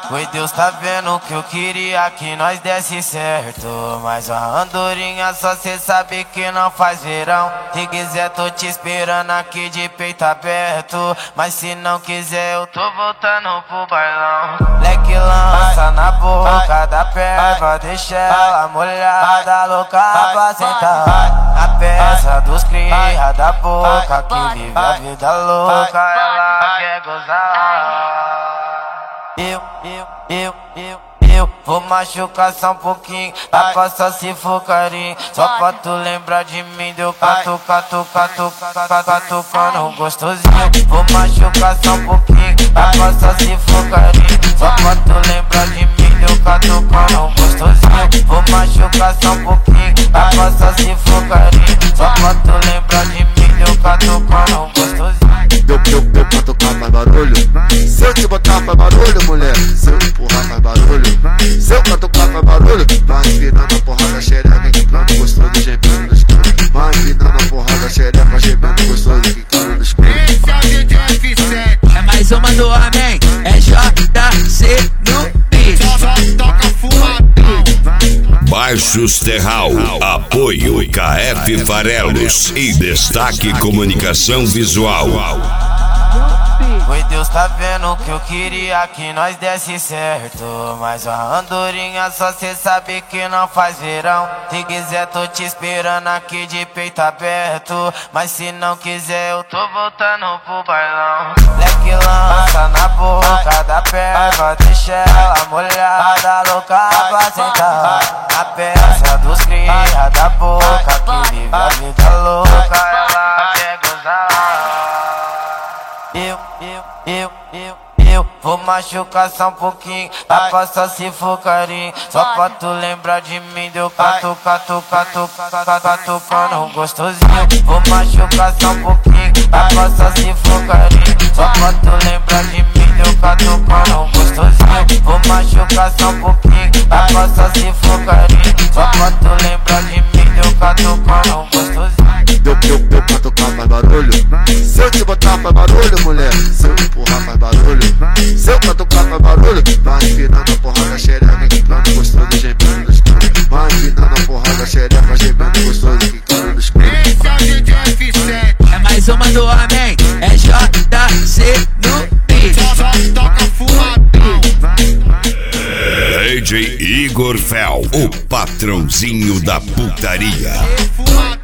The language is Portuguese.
Foi Deus tá vendo que eu queria que nós desse certo, mas a andorinha só cê sabe que não faz verão. Se quiser tô te esperando aqui de peito aberto, mas se não quiser eu tô voltando pro bailão. Leque lança na boca da perva, deixa ela molhada, louca pra sentar. A peça dos cria da boca que vive a vida louca, ela quer gozar. Eu vou machucar só um pouquinho, dá pra só se for carinho. Só pra tu lembrar de mim, deu catucando gostosinho. Vou machucar só um pouquinho, dá pra só se for carinho. Só pra tu lembrar de mim, deu catucando gostosinho. Vou machucar só um pouquinho, dá pra só se for carinho. Só pra tu lembrar de mim, deu catucando gostosinho. Deu catucar faz barulho. Se eu te botar faz barulho, mulher. Se eu empurrar faz barulho. Se eu catucar faz barulho. Vai empinando a porrada xereca, quicando gostoso, gemendo no escuro. Vai empinando a porrada xereca, gemendo gostoso, quicando no escuro. Esse é o DJ F7. É mais uma do Amém, é JC no beat. Só toca fumadão. Baixos Terral, apoio KF Farelos e Destaque Comunicação Visual. Foi Deus tá vendo que eu queria que nós desse certo, mas a andorinha só cê sabe que não faz verão. Se quiser tô te esperando aqui de peito aberto, mas se não quiser eu tô voltando pro bailão. Leque lança na boca da perva, deixa ela molhada, louca pra sentar. A peça dos cria da boca que vive a vida louca, ela quer gozar. Eu vou machucar só um pouquinho, dá pra só se for carinho. Só pra tu lembrar de mim, deu catucando gostosinho. Vou machucar só um pouquinho, dá pra só se for carinho. Só pra tu lembrar de mim, deu catucando gostosinho. Vou machucar só um pouquinho, dá pra só se for carinho. Só pra tu lembrar de mim, deu catucando gostosinho. Deu catucar faz barulho. Se eu te botar faz barulho, mulher. Se eu empurrar faz barulho. Se eu catucar faz barulho. Vai empinando a porrada xereca, quicando gostoso, gemendo no escuro. Vai empinando a porrada xereca, gemendo gostoso, quicando no escuro. Esse é o DJ F7. É mais uma do Amém, é JC no beat. Só toca fumadão. DJ Igor Fel, o patrãozinho da putaria. Fumadão.